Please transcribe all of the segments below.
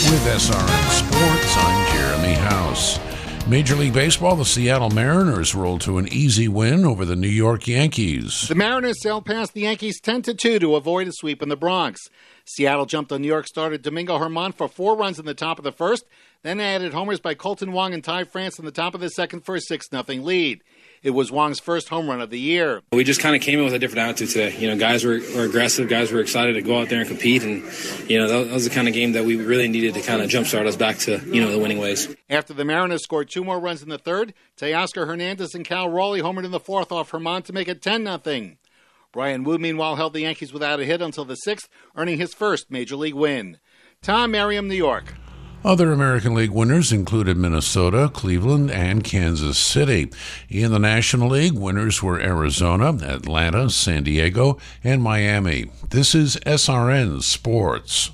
With SRN Sports, I'm Jeremy House. Major League Baseball, the Seattle Mariners rolled to an easy win over the New York Yankees. The Mariners sailed past the Yankees 10-2 to avoid a sweep in the Bronx. Seattle jumped on New York starter Domingo Germán for 4 runs in the top of the first, then added homers by Colton Wong and Ty France in the top of the second for a 6-0 lead. It was Wong's first home run of the year. We just kind of came in with a different attitude today. Guys were aggressive. Guys were excited to go out there and compete. And, that was the kind of game that we really needed to kind of jumpstart us back to, the winning ways. After the Mariners scored 2 more runs in the third, Teoscar Hernandez and Cal Raleigh homered in the fourth off Germán to make it 10-0. Brian Wood, meanwhile, held the Yankees without a hit until the sixth, earning his first Major League win. Tom Merriam, New York. Other American League winners included Minnesota, Cleveland, and Kansas City. In the National League, winners were Arizona, Atlanta, San Diego, and Miami. This is SRN Sports.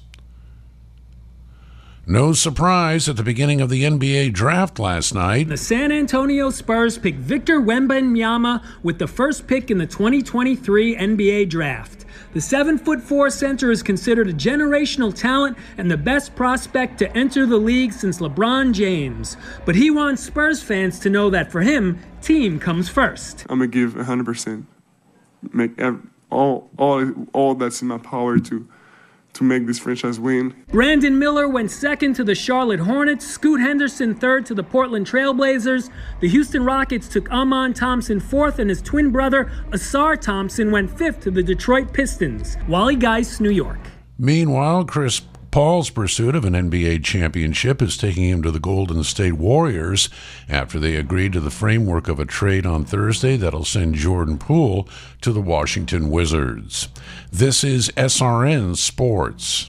No surprise at the beginning of the NBA draft last night. The San Antonio Spurs picked Victor Wembanyama with the first pick in the 2023 NBA draft. The 7'4" center is considered a generational talent and the best prospect to enter the league since LeBron James. But he wants Spurs fans to know that for him, team comes first. I'm going to give 100%. Make all that's in my power to make this franchise win. Brandon Miller went second to the Charlotte Hornets, Scoot Henderson third to the Portland Trailblazers. The Houston Rockets took Amon Thompson fourth, and his twin brother, Asar Thompson, went fifth to the Detroit Pistons. Wally Geis, New York. Meanwhile, Chris Paul's pursuit of an NBA championship is taking him to the Golden State Warriors after they agreed to the framework of a trade on Thursday that'll send Jordan Poole to the Washington Wizards. This is SRN Sports.